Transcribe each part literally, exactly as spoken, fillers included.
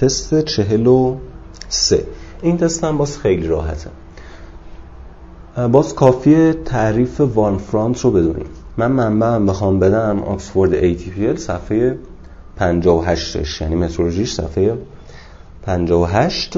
تست چهل و سه. این تست هم باز خیلی راحته. باز کافیه تعریف وارم فرانت رو بدونیم. من منبعم بخوام بدم آکسفورد ای تی پی ال صفحه پنجاه و هشت، یعنی مترولوژیش صفحه پنجاه و هشت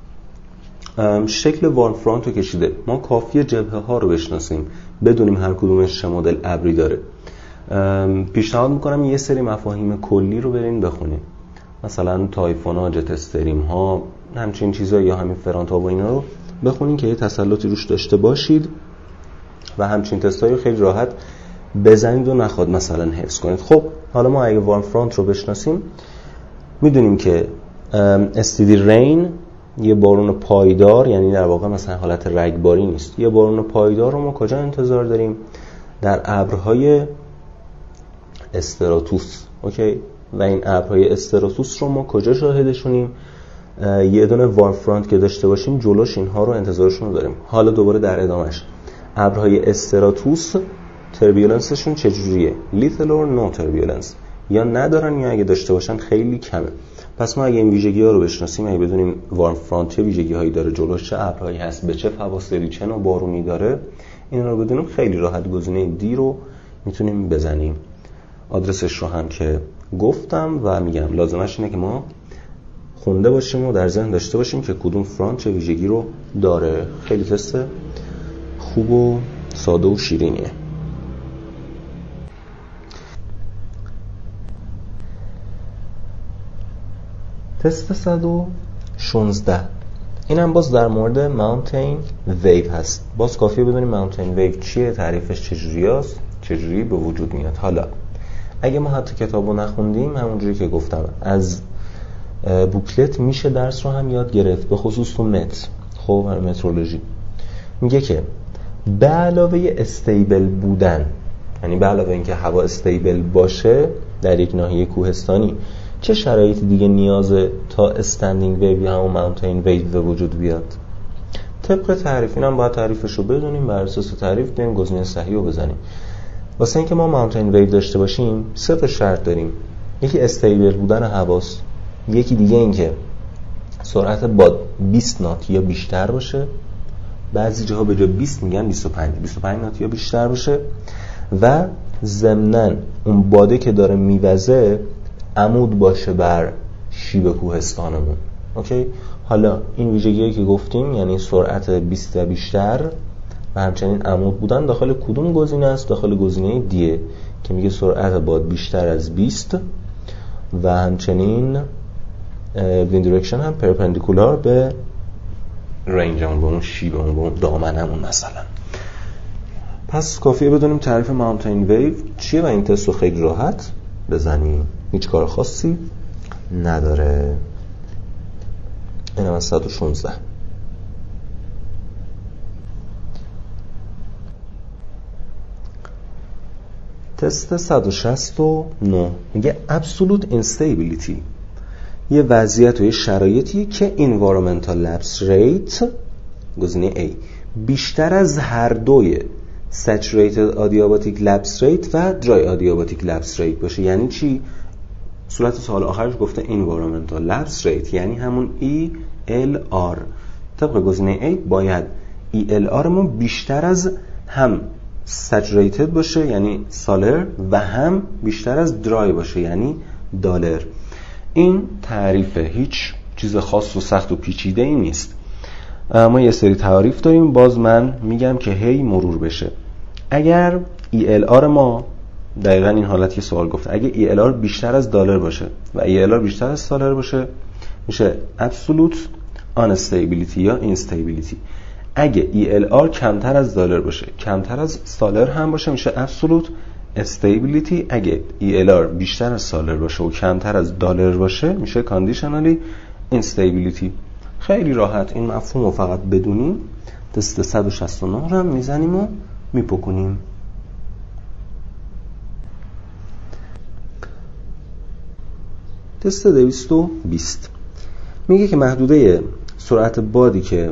شکل وارم فرانت رو کشیده. ما کافیه جبهه ها رو بشناسیم، بدونیم هر کدومش چه مدل ابری داره. پیشنهاد میکنم یه سری مفاهیم کلی رو برین بخونیم، مثلا تایفون ها، جت استریم ها، همچین چیزا، یا همین فرانت ها و اینا رو بخونین که یه تسلطی روش داشته باشید و همچین تستایی خیلی راحت بزنید و نخواد مثلا حفظ کنید. خب حالا ما اگه وارم فرانت رو بشناسیم میدونیم که استیدی رین یه بارون پایدار، یعنی در واقع مثلا حالت رگباری نیست. یه بارون پایدار رو ما کجا انتظار داریم؟ در ابرهای استراتوس. اوکی، و این ابرهای استراتوس رو ما کجا شاهدشونیم؟ یه دونه وارم فرانت که داشته باشیم جلوش اینها رو انتظارشون رو داریم. حالا دوباره در ادامهش ابرهای استراتوس تربیولنسشون چجوریه؟ لیتل اور نو تربیولنس، یا ندارن یا اگه داشته باشن خیلی کمه. پس ما اگه این ویژگی ها رو بشناسیم، اگه بدونیم وارم فرانت چه ویژگی هایی داره، جلوش چه ابرهایی هست، به چه فواصلی، چه نوع بارونی داره، این رو بدونیم، خیلی راحت گزینه دی رو میتونیم بزنیم. آدرسش رو هم که گفتم و میگم لازمش اینه که ما خونده باشیم و در ذهن داشته باشیم که کدوم فرانت چه ویژگی رو داره. خیلی تست خوب و ساده و شیرینیه. تست صد و شانزده، این هم باز در مورد ماونتین ویو هست. باز کافیه بدونیم ماونتین ویو چیه، تعریفش چجوری است، چجوری به وجود میاد. حالا اگه ما حتی کتابو نخوندیم، همونجوری که گفتم از بوکلت میشه درس رو هم یاد گرفت، به خصوص تو مت. خب مترولوژی میگه که به علاوه استیبل بودن، یعنی به علاوه اینکه هوا استیبل باشه در یک ناحیه کوهستانی، چه شرایطی دیگه نیازه تا استندینگ ویو یا همون ماونتین ویو به وجود بیاد؟ طبق تعریف، اینم باید تعریفش رو بدونیم، بر اساس تعریف بریم گزینه صحیح رو بزنیم. واسه اینکه ما ماونتین ویو داشته باشیم سه تا شرط داریم. یکی استیبل بودن هواست، یکی دیگه این که سرعت باد بیست نات یا بیشتر باشه، بعضی جاها به جای بیست میگن بیست و پنج بیست و پنج نات یا بیشتر باشه، و ضمناً اون باده که داره میوزه عمود باشه بر شیب کوهستانمون. اوکی، حالا این ویژگیایی که گفتیم، یعنی سرعت بیست و بیشتر و همچنین عمود بودن، داخل کدوم گزینه است؟ داخل گزینه دیه که میگه سرعت باد بیشتر از بیست و همچنین ویند دایرکشن هم پرپندیکولار به رنجمون، به اون شیبمون، به اون دامنمون مثلا. پس کافیه بدونیم تعریف ماونتین ویو چیه و این تست رو خیلی راحت بزنیم. هیچ کار خاصی نداره. این هم از صد و شانزده. تست صد و شصت و نه میگه absolute instability، یه وضعیت و یه شرایطی که environmental lapse rate گزینه A بیشتر از هر دوی saturated adiabatic lapse rate و dry adiabatic lapse rate باشه. یعنی چی؟ صورت سوال آخرش گفته environmental lapse rate، یعنی همون ای ال آر. طبق گزینه A باید ای ال آر ما بیشتر از هم saturated باشه یعنی سالر و هم بیشتر از درای باشه یعنی دالر. این تعریفه، هیچ چیز خاص و سخت و پیچیده ای نیست. ما یه سری تعریف داریم، باز من میگم که هی مرور بشه. اگر ای ال آر ما دقیقاً این حالت که سوال گفته، اگه ای ال آر بیشتر از دلار باشه و ای ال آر بیشتر از سالر باشه میشه absolute unstability یا instability. اگه ای ال آر کمتر از دلار باشه، کمتر از سالر هم باشه میشه absolute stability. اگه ای ال آر بیشتر از سالر باشه و کمتر از دلار باشه میشه conditionally instability. خیلی راحت این مفهوم رو فقط بدونیم. تست صد و شصت و نه رو هم میزنیم و میپکنیم. تست دویست و بیست میگه که محدوده سرعت بادی که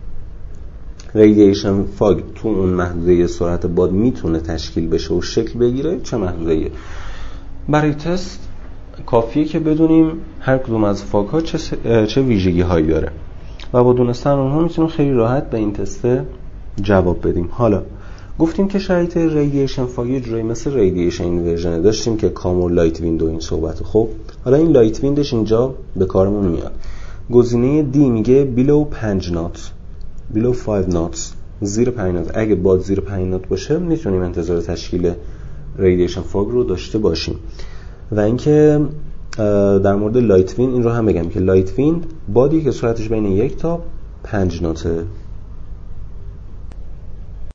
ریدیشن فاگ تو اون محدوده سرعت باد میتونه تشکیل بشه و شکل بگیره چه محدوده‌ایه؟ برای تست کافیه که بدونیم هر کدوم از فاگ ها چه, چه ویژگی هایی داره و با دونستن اونها میتونیم خیلی راحت به این تسته جواب بدیم. حالا گفتیم که شرایط ریدیشن فاگ یه جورایی مثل ریدیشن اینورژن داشتیم که کام و لایت ویند و این صحبت. خب حالا این لایت ویندش اینجا به کارمون میاد. گزینه دی میگه بیلو پنج نات، بیلو پنج نات، زیر پنج نات. اگه باد زیر پنج نات باشه میتونیم انتظار تشکیل ریدیشن فاگ رو داشته باشیم. و اینکه در مورد لایت ویند این رو هم بگم که لایت ویند بادی که سرعتش بین یک تا پنج ناته